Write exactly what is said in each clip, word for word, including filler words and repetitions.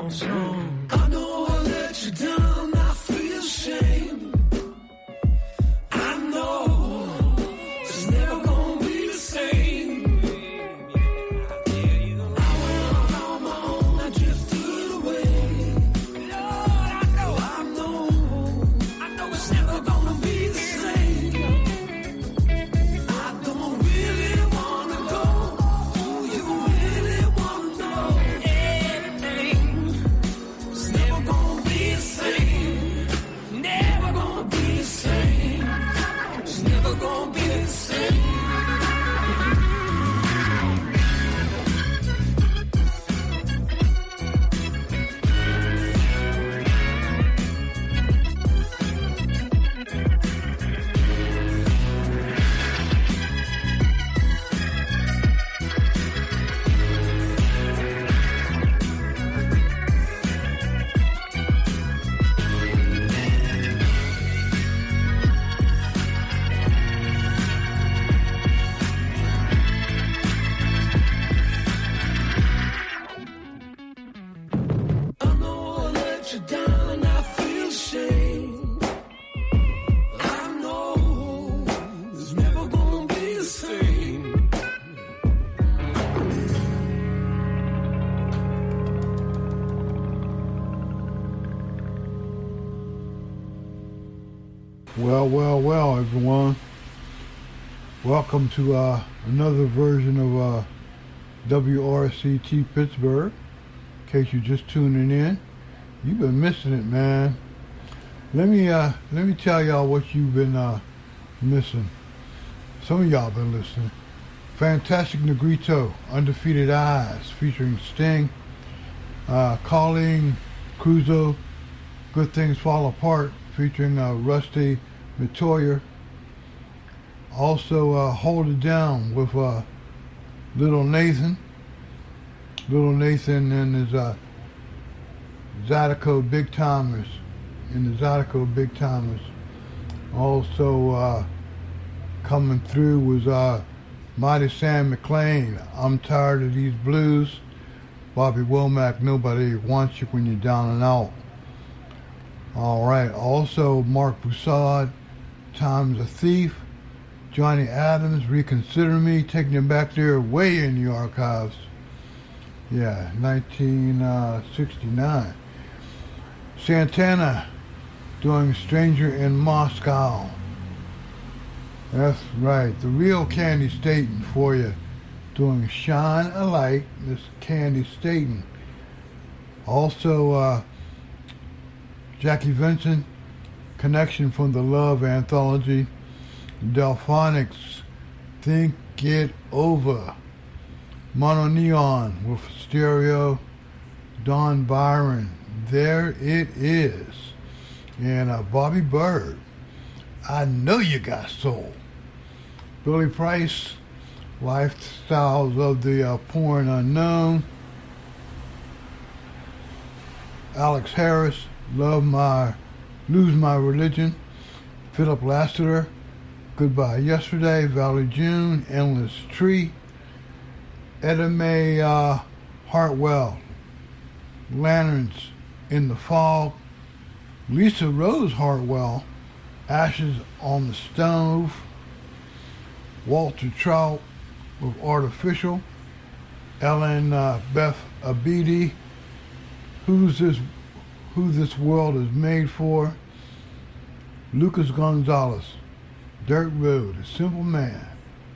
down some. I know I let you down, I feel shame. I know it's never gonna be the same. I went on my own, I drifted away. Lord, I know, I know, I know it's never gonna be the same. I don't really wanna go. Do you really wanna know everything? It's never gonna be the same. Never gonna be the same. It's never gonna be the same. I know I let you down and I feel shame. I know it's never gonna be the same. Well, well, well, everyone. Welcome to uh, another version of uh, W R C T Pittsburgh. In case you're just tuning in, you've been missing it, man. Let me uh, let me tell y'all what you've been uh, missing. Some of y'all been listening. Fantastic Negrito, Undefeated Eyes, featuring Sting. Uh, Colleen Crusoe, Good Things Fall Apart, featuring uh, Rusty Metoyer. Also, uh, Hold It Down with uh, Little Nathan. Little Nathan and his uh, Zydeco Big Timers. And the Zydeco Big Timers. Also, uh, coming through was uh, Mighty Sam McLean, I'm Tired of These Blues. Bobby Womack, Nobody Wants You When You're Down and Out. All right. Also, Mark Broussard, Time's a Thief. Johnny Adams, Reconsider Me, taking it back there way in the archives. Yeah, nineteen sixty-nine. Santana doing Stranger in Moscow. That's right. The real Candy Staten for you. Doing Shine a Light, Miss Candy Staten. Also, uh, Jackie Vincent, Connection from the Love Anthology. Delphonics, Think It Over. Mono Neon with Stereo. Don Byron, There It Is. And uh, Bobby Bird, I Know You Got Soul. Billy Price, Lifestyles of the uh, Poor and Unknown. Alex Harris, Love My, Lose My Religion. Philip Lassiter, Goodbye Yesterday. Valley June, Endless Tree. Etta Mae uh, Hartwell, Lanterns in the Fog. Lisa Rose Hartwell, Ashes on the Stove. Walter Trout with Artificial. Ellen uh, Beth Abidi, Who's This Who This World Is Made For. Lucas Gonzalez, Dirt Road, A Simple Man.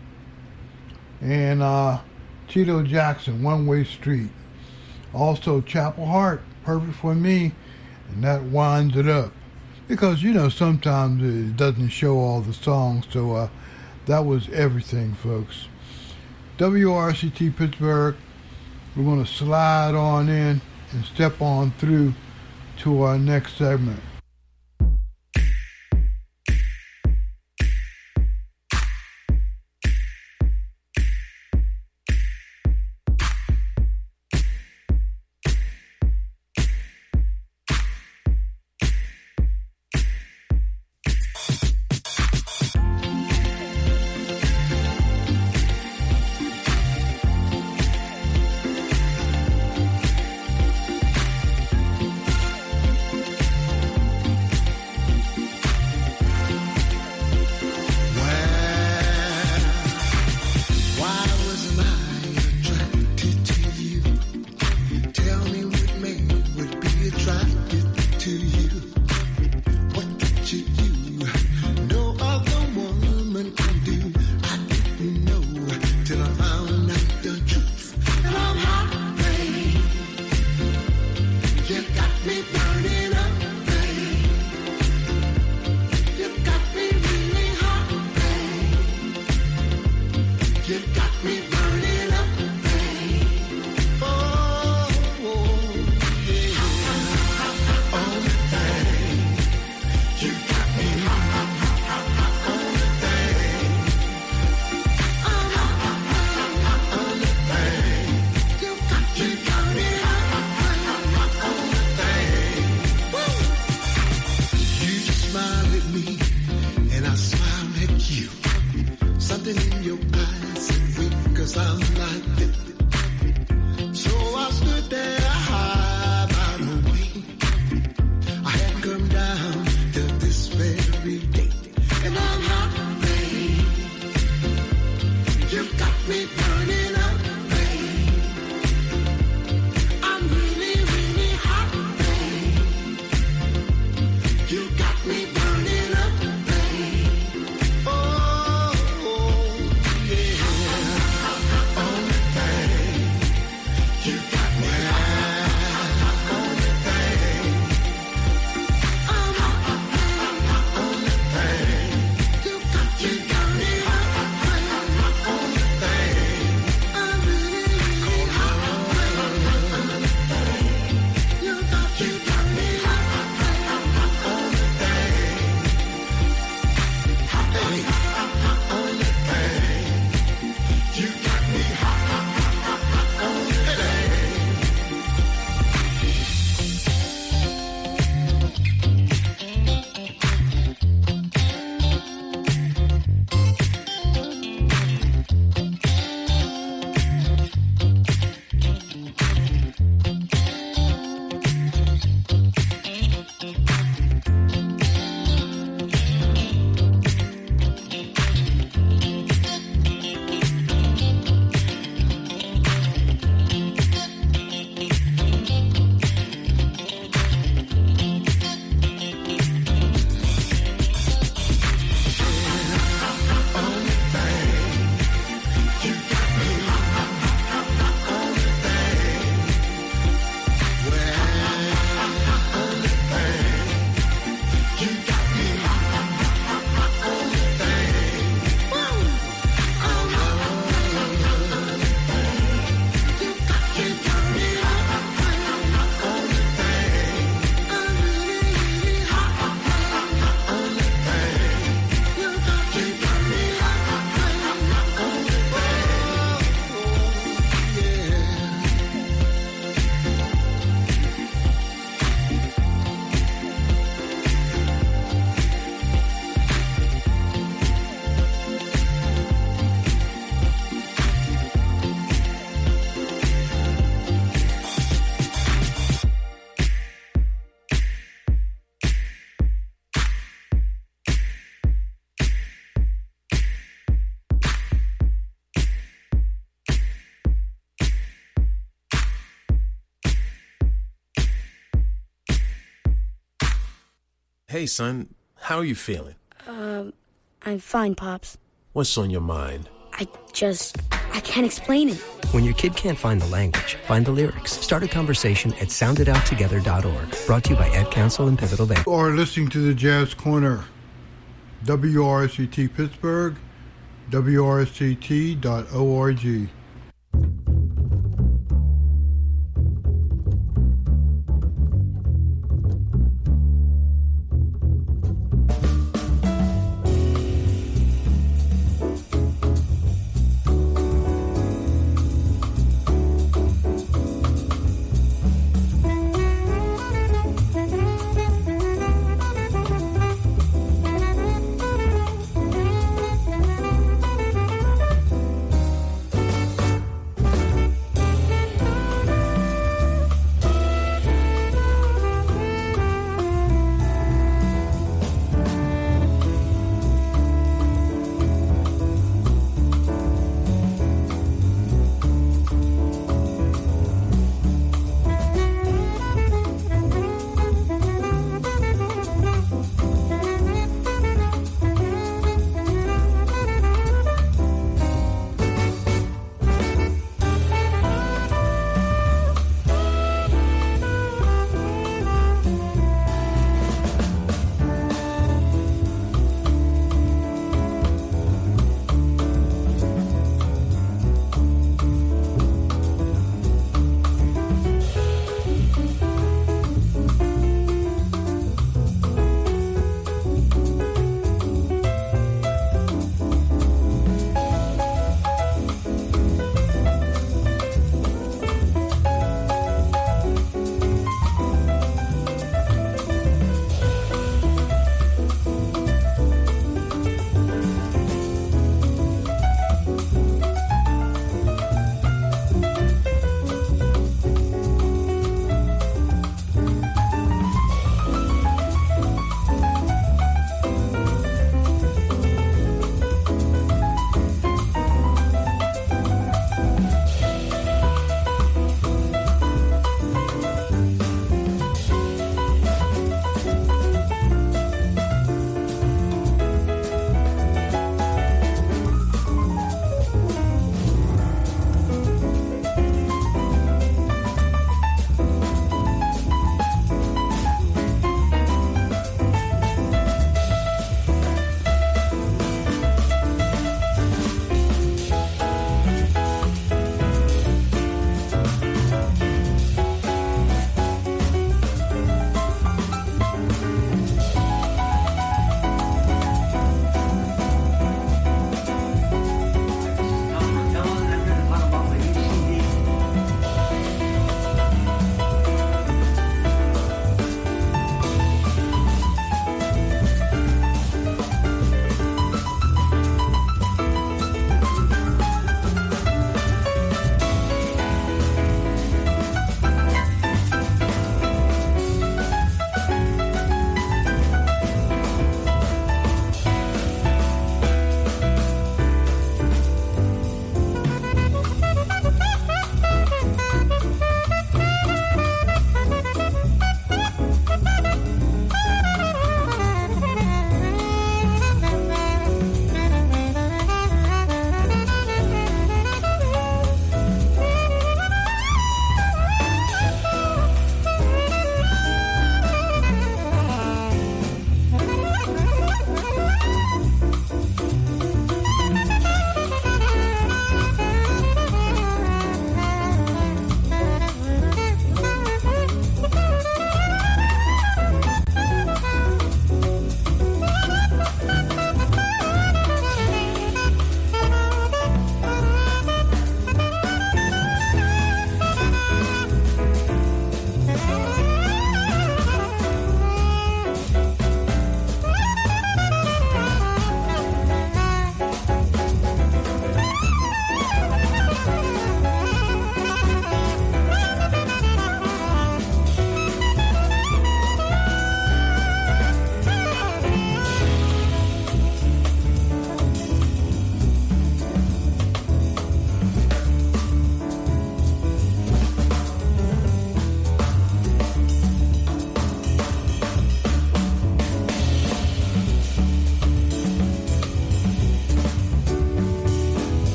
And uh, Tito Jackson, One Way Street. Also Chapel Heart, Perfect for Me. And that winds it up. Because, you know, sometimes it doesn't show all the songs. So uh, that was everything, folks. W R C T Pittsburgh. We're going to slide on in and step on through to our next segment. Hey, son, how are you feeling? Um, I'm fine, Pops. What's on your mind? I just, I can't explain it. When your kid can't find the language, find the lyrics. Start a conversation at sound it out together dot org. Brought to you by Ed Council and Pivotal Bank. You are listening to the Jazz Corner. W R S C T Pittsburgh, W R S C T dot org.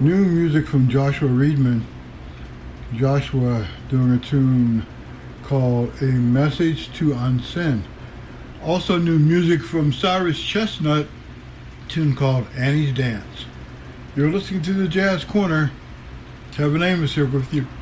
New music from Joshua Reedman. Joshua doing a tune called A Message to Unsend. Also new music from Cyrus Chestnut, a tune called Annie's Dance. You're listening to the Jazz Corner. Kevin Amos here with you.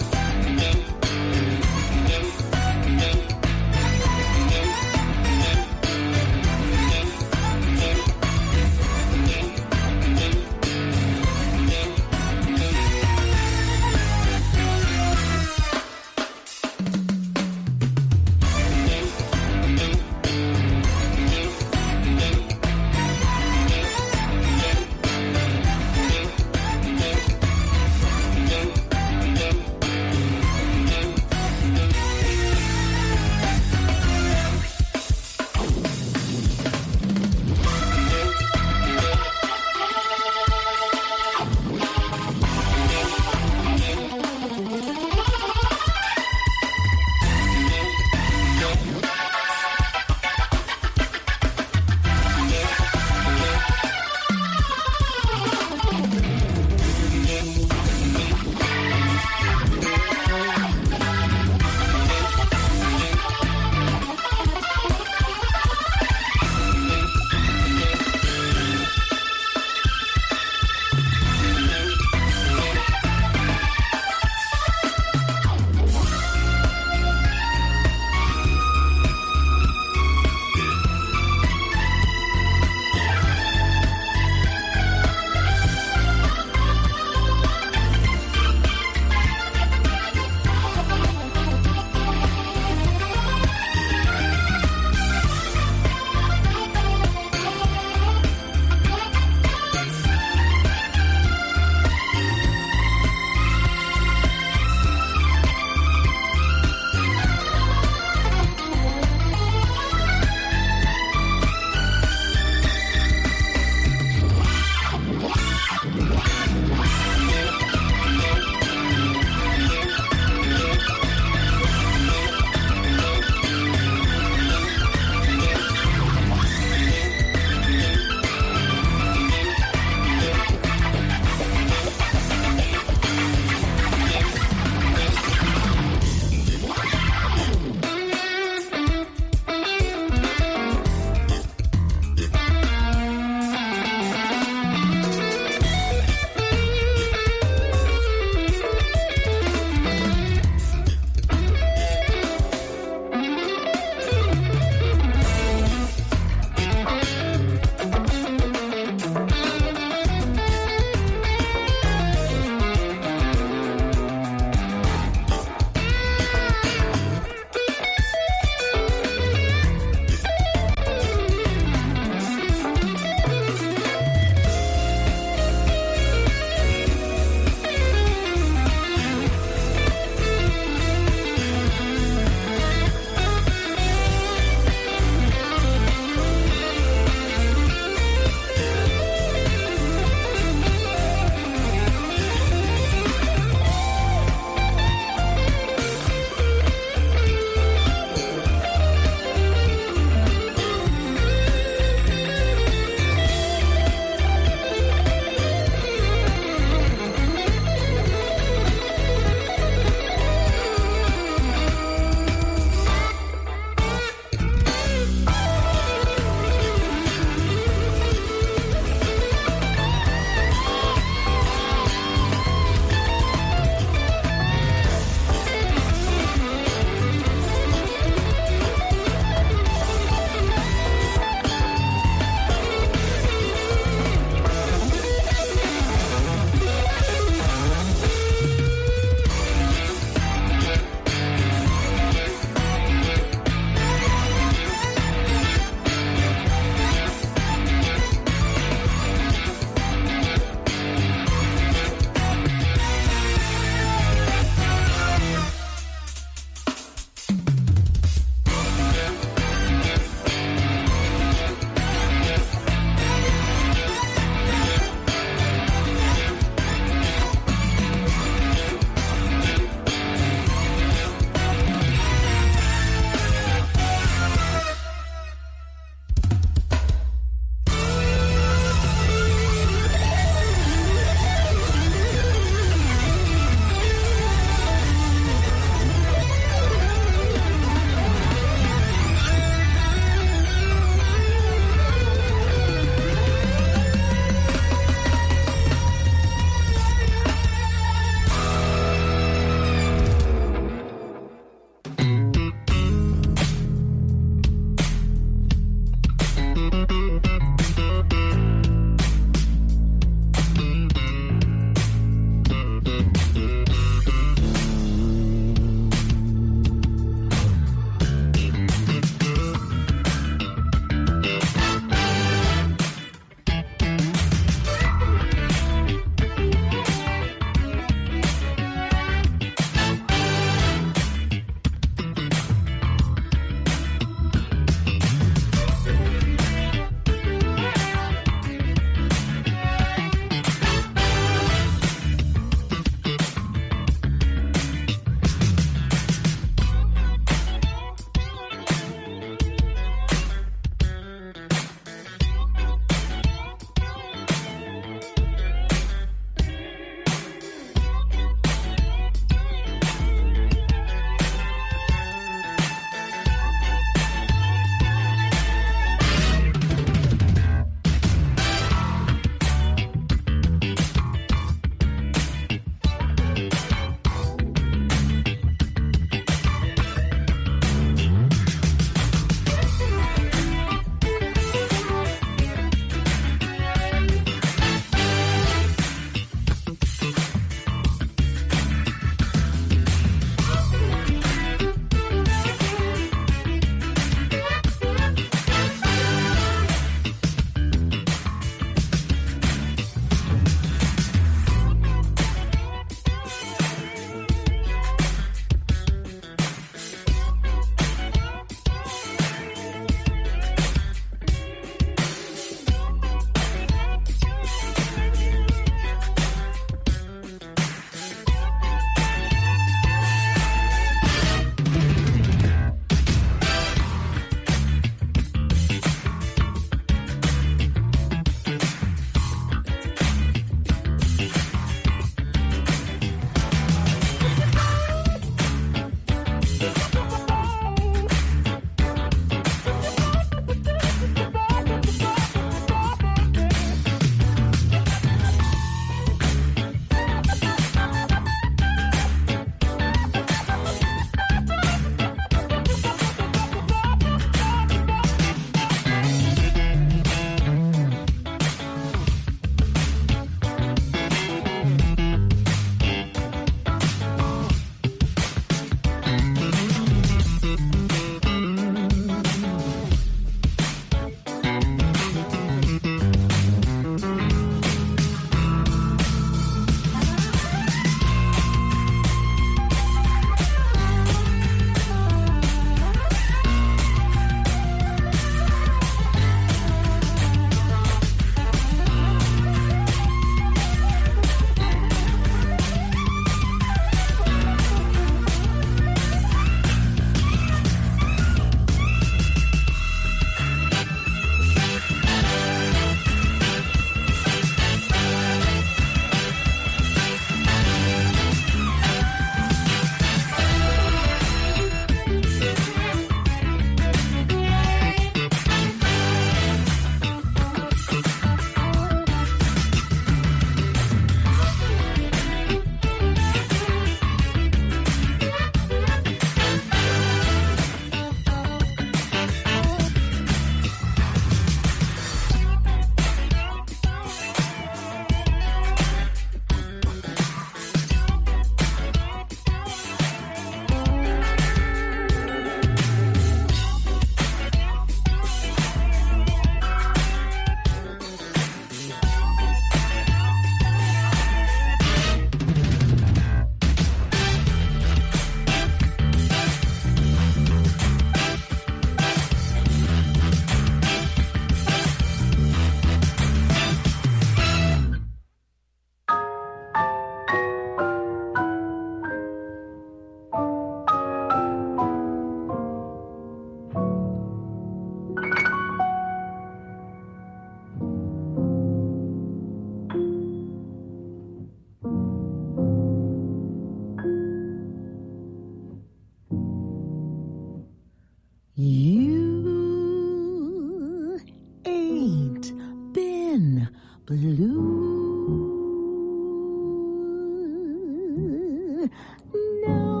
no,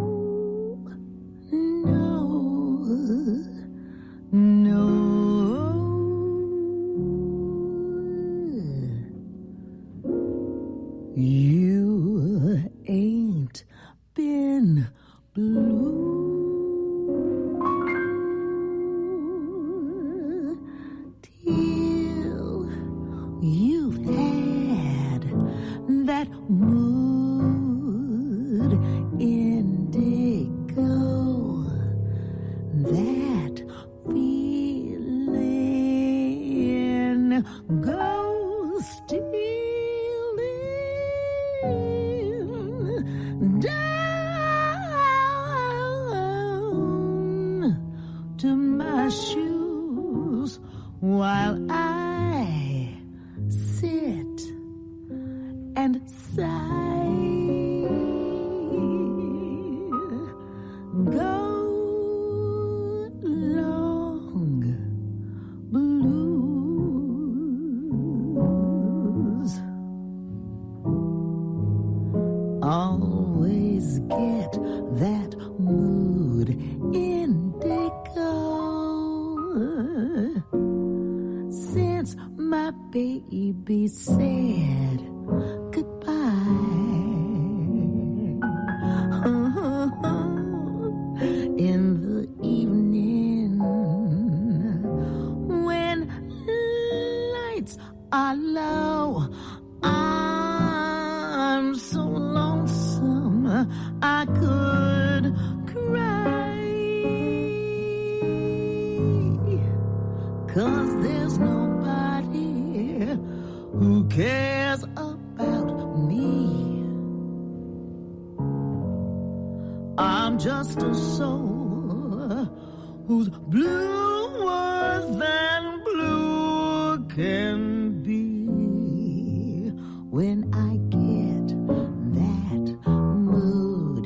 no, no. You ain't been blue till you've had that mood indigo, that feeling goes stealing down to my shoes while I sit and sigh. Go long blues. Always get that mood indigo. Since my baby said goodbye, in the evening when lights are low, I'm so lonesome I could cry, 'cause there's nobody who cares about me. I'm just a soul who's bluer than blue can be. When I get that mood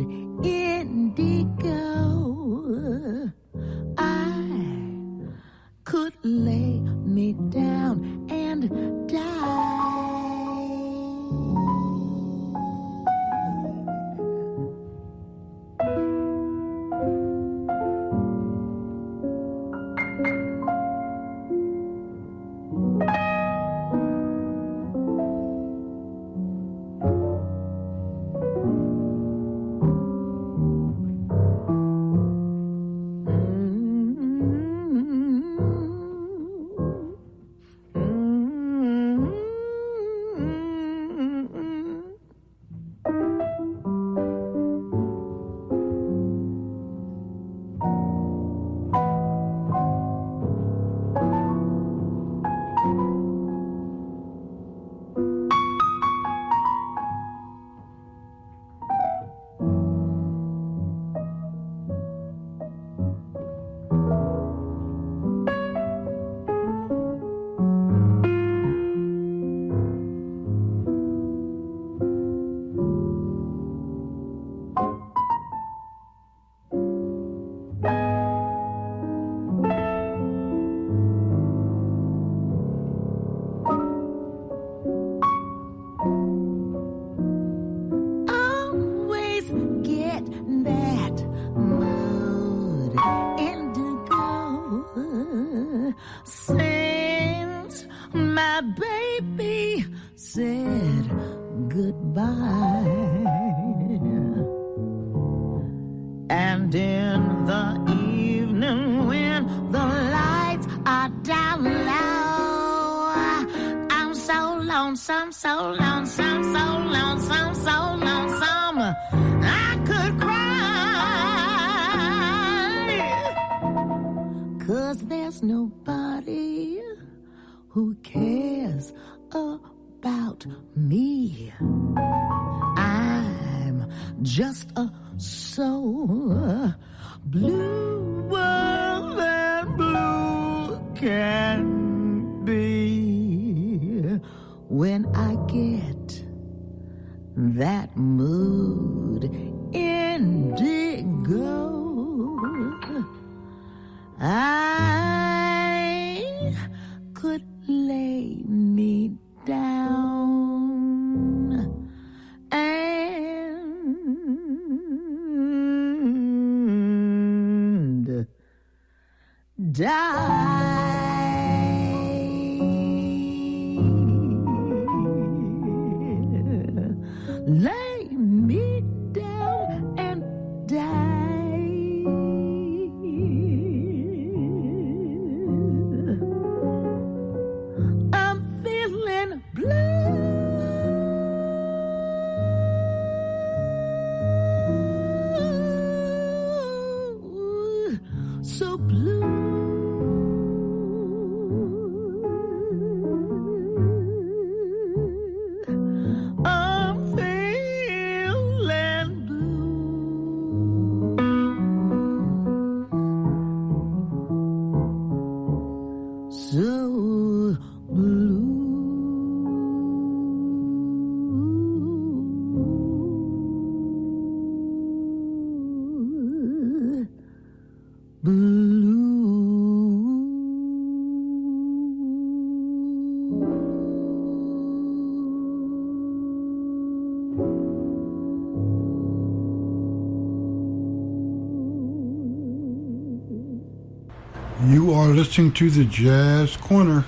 indigo, I could lay me down and die. Since my baby said goodbye, and in the evening when the lights are down low, I'm so lonesome, so lonesome, so lonesome, so lonesome, I could cry, 'cause there's nobody who cares about me. I'm just a soul bluer than blue can be. When I get that mood indigo, I could lay me down and Lay me down and die. I'm feeling blue, so blue. You are listening to the Jazz Corner.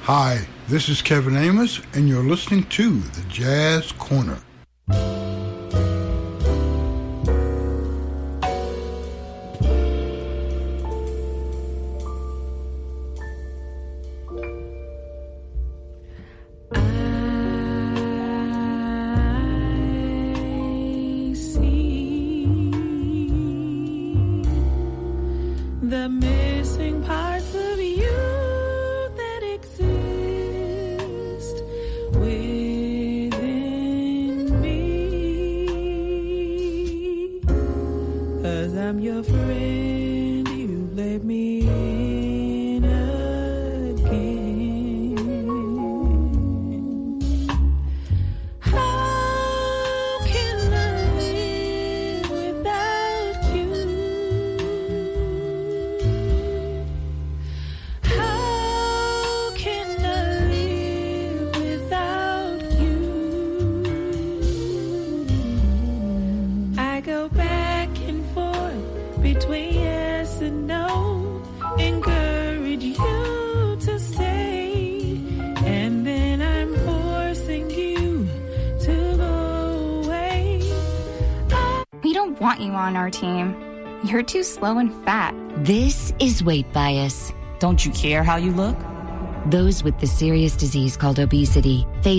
Hi, this is Kevin Amos, and you're listening to the Jazz Corner. The missing parts of you that exist within me. 'Cause I'm your friend, you let me in again. How can I live without you? How can I live without you? I go back and forth between yes and no, encourage you to stay, and then I'm forcing you to go away. We don't want you on our team. You're too slow and fat. This is weight bias. Don't you care how you look? Those with the serious disease called obesity face